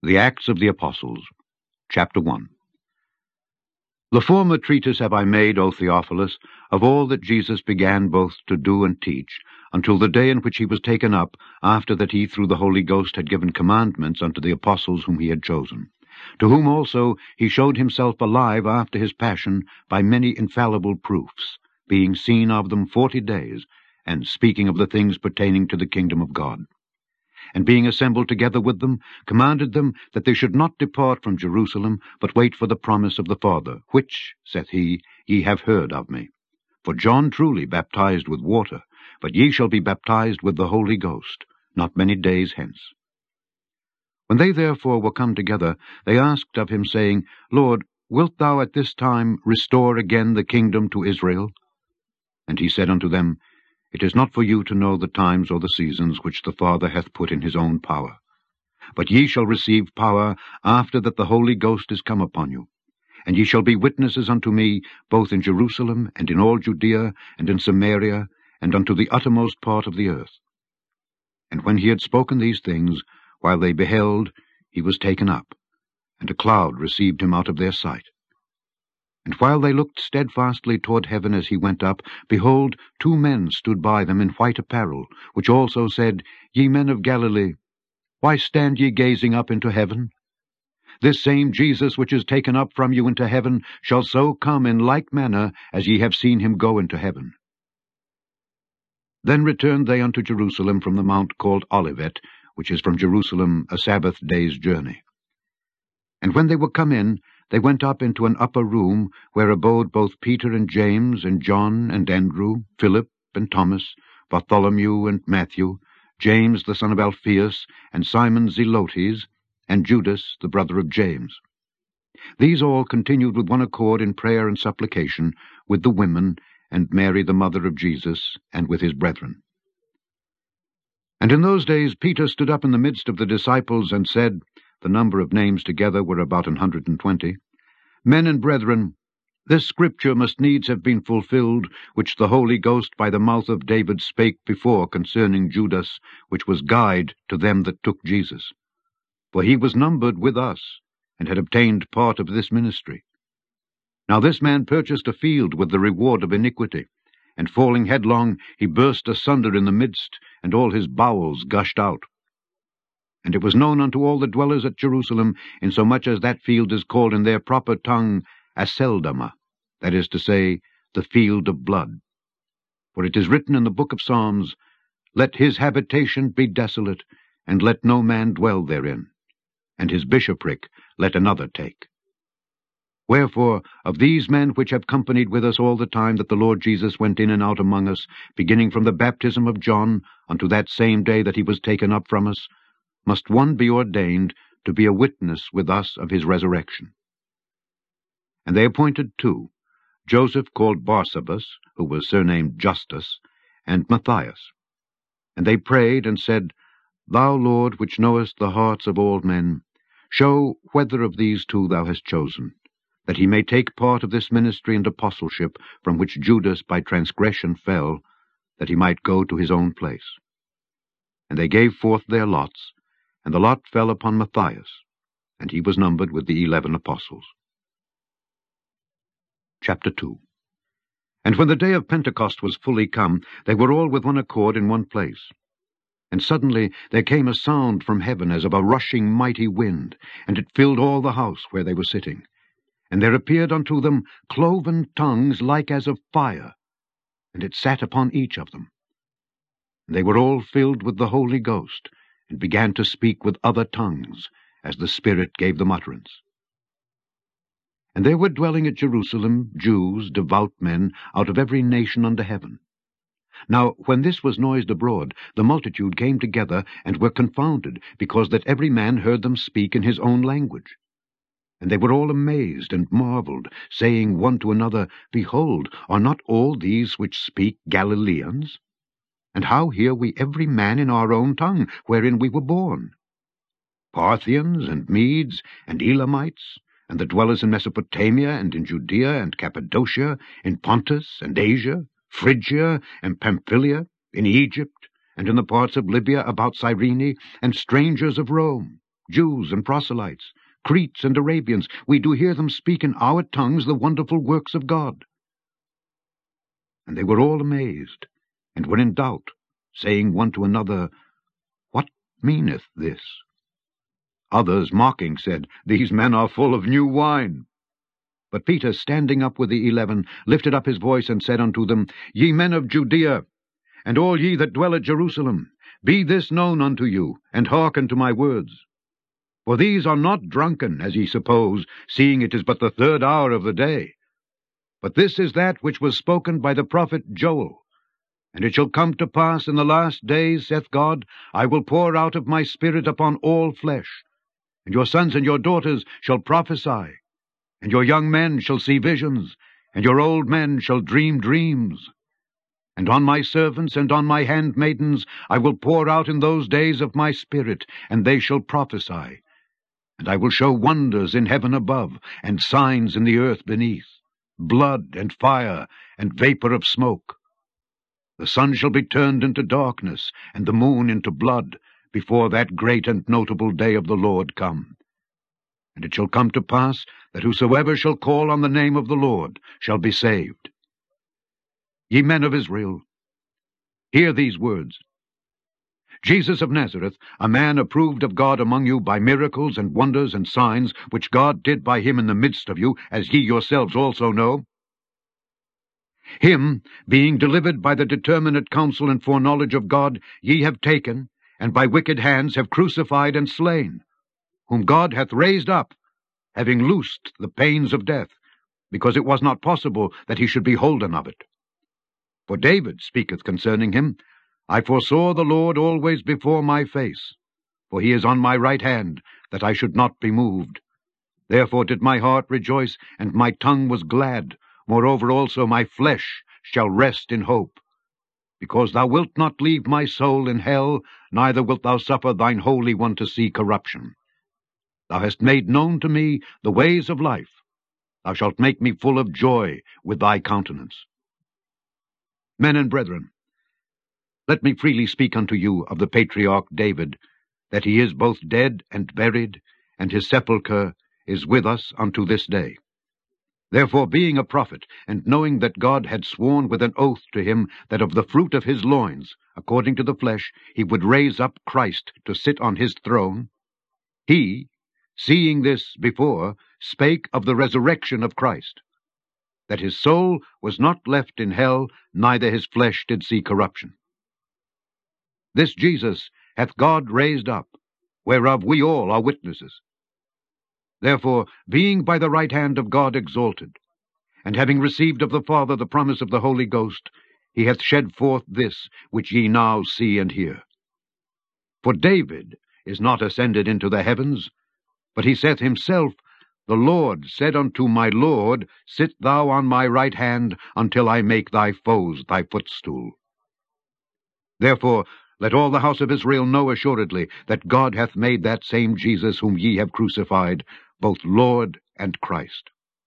The Acts of the Apostles, Chapter 1. The former treatise have I made, O Theophilus, of all that Jesus began both to do and teach, until the day in which he was taken up, after that he through the Holy Ghost had given commandments unto the apostles whom he had chosen, to whom also he showed himself alive after his passion by many infallible proofs, being seen of them 40 days, and speaking of the things pertaining to the kingdom of God. And being assembled together with them, commanded them that they should not depart from Jerusalem, but wait for the promise of the Father, which, saith he, ye have heard of me. For John truly baptized with water, but ye shall be baptized with the Holy Ghost, not many days hence. When they therefore were come together, they asked of him, saying, Lord, wilt thou at this time restore again the kingdom to Israel? And he said unto them, It is not for you to know the times or the seasons which the Father hath put in his own power. But ye shall receive power after that the Holy Ghost is come upon you. And ye shall be witnesses unto me, both in Jerusalem, and in all Judea, and in Samaria, and unto the uttermost part of the earth. And when he had spoken these things, while they beheld, he was taken up, and a cloud received him out of their sight. And while they looked steadfastly toward heaven as he went up, behold, 2 men stood by them in white apparel, which also said, Ye men of Galilee, why stand ye gazing up into heaven? This same Jesus which is taken up from you into heaven shall so come in like manner as ye have seen him go into heaven. Then returned they unto Jerusalem from the mount called Olivet, which is from Jerusalem a Sabbath day's journey. And when they were come in, they went up into an upper room, where abode both Peter and James, and John and Andrew, Philip and Thomas, Bartholomew and Matthew, James the son of Alphaeus, and Simon Zelotes, and Judas the brother of James. These all continued with one accord in prayer and supplication, with the women, and Mary the mother of Jesus, and with his brethren. And in those days Peter stood up in the midst of the disciples, and said, the number of names together were about 120, Men and brethren, this scripture must needs have been fulfilled, which the Holy Ghost by the mouth of David spake before concerning Judas, which was guide to them that took Jesus. For he was numbered with us, and had obtained part of this ministry. Now this man purchased a field with the reward of iniquity, and falling headlong, he burst asunder in the midst, and all his bowels gushed out. And it was known unto all the dwellers at Jerusalem, insomuch as that field is called in their proper tongue Aceldama, that is to say, the field of blood. For it is written in the book of Psalms, Let his habitation be desolate, and let no man dwell therein, and his bishopric let another take. Wherefore, of these men which have companied with us all the time that the Lord Jesus went in and out among us, beginning from the baptism of John unto that same day that he was taken up from us, must one be ordained to be a witness with us of his resurrection. And they appointed 2, Joseph called Barsabas, who was surnamed Justus, and Matthias. And they prayed and said, Thou, Lord, which knowest the hearts of all men, show whether of these 2 thou hast chosen, that he may take part of this ministry and apostleship, from which Judas by transgression fell, that he might go to his own place. And they gave forth their lots, and the lot fell upon Matthias, and he was numbered with the 11 apostles. Chapter 2. And when the day of Pentecost was fully come, they were all with one accord in one place. And suddenly there came a sound from heaven as of a rushing mighty wind, and it filled all the house where they were sitting. And there appeared unto them cloven tongues like as of fire, and it sat upon each of them. And they were all filled with the Holy Ghost, and began to speak with other tongues, as the Spirit gave them utterance. And there were dwelling at Jerusalem Jews, devout men, out of every nation under heaven. Now when this was noised abroad, the multitude came together, and were confounded, because that every man heard them speak in his own language. And they were all amazed and marveled, saying one to another, Behold, are not all these which speak Galileans? And how hear we every man in our own tongue, wherein we were born? Parthians, and Medes, and Elamites, and the dwellers in Mesopotamia, and in Judea, and Cappadocia, in Pontus, and Asia, Phrygia, and Pamphylia, in Egypt, and in the parts of Libya about Cyrene, and strangers of Rome, Jews and proselytes, Cretes and Arabians, we do hear them speak in our tongues the wonderful works of God. And they were all amazed, and were in doubt, saying one to another, What meaneth this? Others, mocking, said, These men are full of new wine. But Peter, standing up with the 11, lifted up his voice, and said unto them, Ye men of Judea, and all ye that dwell at Jerusalem, be this known unto you, and hearken to my words. For these are not drunken, as ye suppose, seeing it is but the 3rd hour of the day. But this is that which was spoken by the prophet Joel. And it shall come to pass in the last days, saith God, I will pour out of my Spirit upon all flesh, and your sons and your daughters shall prophesy, and your young men shall see visions, and your old men shall dream dreams. And on my servants and on my handmaidens I will pour out in those days of my Spirit, and they shall prophesy. And I will show wonders in heaven above, and signs in the earth beneath, blood and fire and vapor of smoke. The sun shall be turned into darkness, and the moon into blood, before that great and notable day of the Lord come. And it shall come to pass that whosoever shall call on the name of the Lord shall be saved. Ye men of Israel, hear these words. Jesus of Nazareth, a man approved of God among you by miracles and wonders and signs, which God did by him in the midst of you, as ye yourselves also know. Him, being delivered by the determinate counsel and foreknowledge of God, ye have taken, and by wicked hands have crucified and slain, whom God hath raised up, having loosed the pains of death, because it was not possible that he should be holden of it. For David speaketh concerning him, I foresaw the Lord always before my face, for he is on my right hand, that I should not be moved. Therefore did my heart rejoice, and my tongue was glad. Moreover also my flesh shall rest in hope. Because thou wilt not leave my soul in hell, neither wilt thou suffer thine Holy One to see corruption. Thou hast made known to me the ways of life. Thou shalt make me full of joy with thy countenance. Men and brethren, let me freely speak unto you of the patriarch David, that he is both dead and buried, and his sepulchre is with us unto this day. Therefore, being a prophet, and knowing that God had sworn with an oath to him that of the fruit of his loins, according to the flesh, he would raise up Christ to sit on his throne, he, seeing this before, spake of the resurrection of Christ, that his soul was not left in hell, neither his flesh did see corruption. This Jesus hath God raised up, whereof we all are witnesses. Therefore, being by the right hand of God exalted, and having received of the Father the promise of the Holy Ghost, he hath shed forth this which ye now see and hear. For David is not ascended into the heavens, but he saith himself, The Lord said unto my Lord, Sit thou on my right hand, until I make thy foes thy footstool. Therefore let all the house of Israel know assuredly that God hath made that same Jesus whom ye have crucified, both Lord and Christ.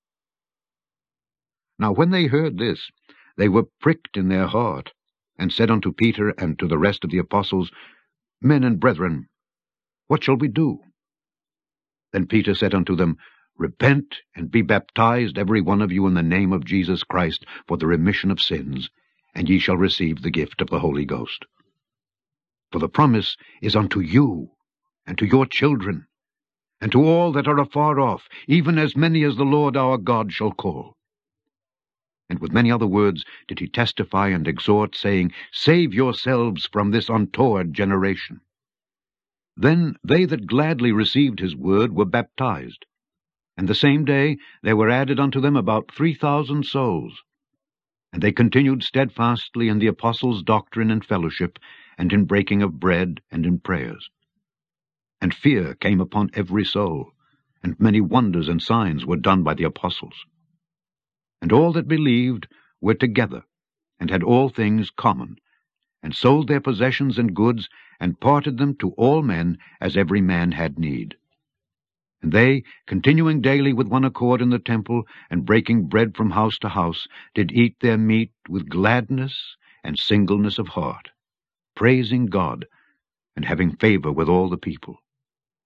Now when they heard this, they were pricked in their heart, and said unto Peter and to the rest of the apostles, Men and brethren, what shall we do? Then Peter said unto them, Repent, and be baptized every one of you in the name of Jesus Christ for the remission of sins, and ye shall receive the gift of the Holy Ghost. For the promise is unto you, and to your children, and to all that are afar off, even as many as the Lord our God shall call. And with many other words did he testify and exhort, saying, Save yourselves from this untoward generation. Then they that gladly received his word were baptized, and the same day there were added unto them about 3,000 souls. And they continued steadfastly in the apostles' doctrine and fellowship, and in breaking of bread, and in prayers. And fear came upon every soul, and many wonders and signs were done by the apostles. And all that believed were together, and had all things common, and sold their possessions and goods, and parted them to all men, as every man had need. And they, continuing daily with one accord in the temple, and breaking bread from house to house, did eat their meat with gladness and singleness of heart, praising God, and having favor with all the people.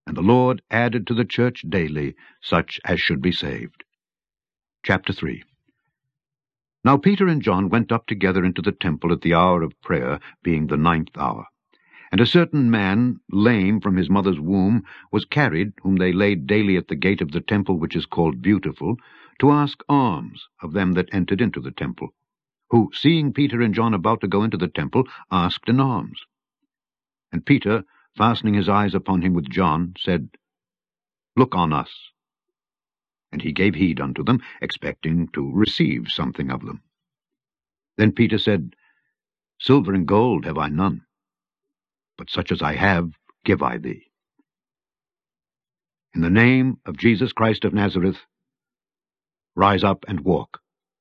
And the Lord added to the church daily such as should be saved. Chapter 3. Now Peter and John went up together into the temple at the hour of prayer, being the 9th hour. And a certain man, lame from his mother's womb, was carried, whom they laid daily at the gate of the temple which is called Beautiful, to ask alms of them that entered into the temple, who, seeing Peter and John about to go into the temple, asked an alms. And Peter, fastening his eyes upon him with John, said, Look on us. And he gave heed unto them, expecting to receive something of them. Then Peter said, Silver and gold have I none, but such as I have give I thee. In the name of Jesus Christ of Nazareth, rise up and walk.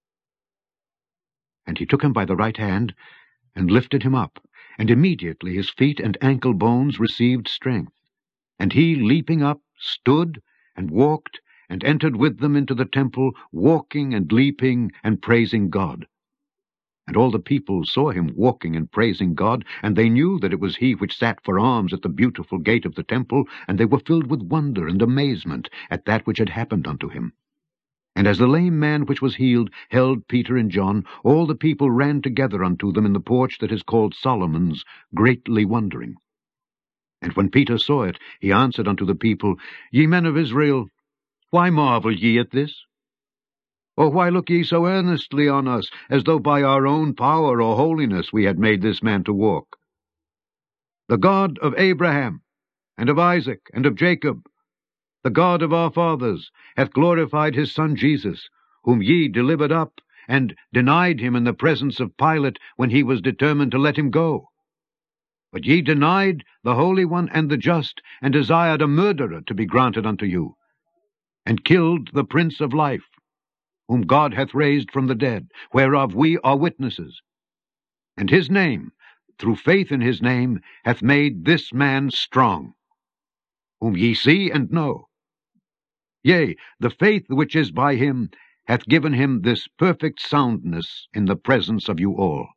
And he took him by the right hand, and lifted him up, and immediately his feet and ankle bones received strength. And he, leaping up, stood, and walked, and entered with them into the temple, walking and leaping and praising God. And all the people saw him walking and praising God, and they knew that it was he which sat for alms at the Beautiful gate of the temple, and they were filled with wonder and amazement at that which had happened unto him. And as the lame man which was healed held Peter and John, all the people ran together unto them in the porch that is called Solomon's, greatly wondering. And when Peter saw it, he answered unto the people, Ye men of Israel, why marvel ye at this? Or why look ye so earnestly on us, as though by our own power or holiness we had made this man to walk? The God of Abraham, and of Isaac, and of Jacob, the God of our fathers, hath glorified his Son Jesus, whom ye delivered up, and denied him in the presence of Pilate, when he was determined to let him go. But ye denied the Holy One and the Just, and desired a murderer to be granted unto you, and killed the Prince of Life, whom God hath raised from the dead, whereof we are witnesses. And his name, through faith in his name, hath made this man strong, whom ye see and know. Yea, the faith which is by him hath given him this perfect soundness in the presence of you all.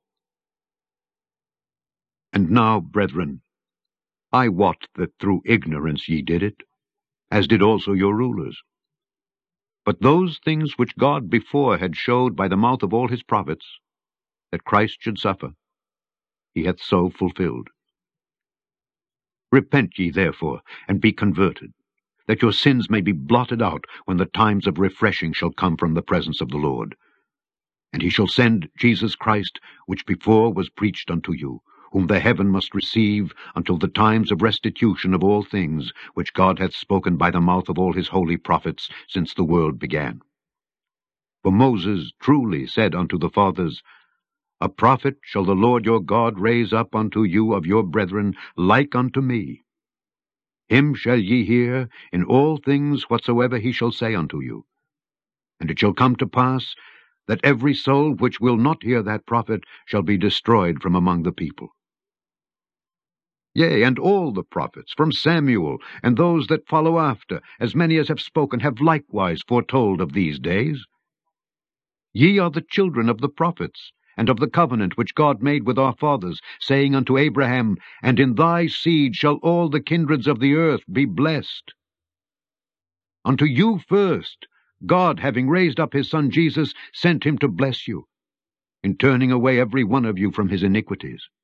And now, brethren, I wot that through ignorance ye did it, as did also your rulers. But those things which God before had showed by the mouth of all his prophets, that Christ should suffer, he hath so fulfilled. Repent ye therefore, and be converted, that your sins may be blotted out when the times of refreshing shall come from the presence of the Lord. And he shall send Jesus Christ, which before was preached unto you, whom the heaven must receive until the times of restitution of all things, which God hath spoken by the mouth of all his holy prophets since the world began. For Moses truly said unto the fathers, A prophet shall the Lord your God raise up unto you of your brethren, like unto me. Him shall ye hear in all things whatsoever he shall say unto you. And it shall come to pass, that every soul which will not hear that prophet shall be destroyed from among the people. Yea, and all the prophets, from Samuel, and those that follow after, as many as have spoken, have likewise foretold of these days. Ye are the children of the prophets, and of the covenant which God made with our fathers, saying unto Abraham, And in thy seed shall all the kindreds of the earth be blessed. Unto you first, God, having raised up his Son Jesus, sent him to bless you, in turning away every one of you from his iniquities.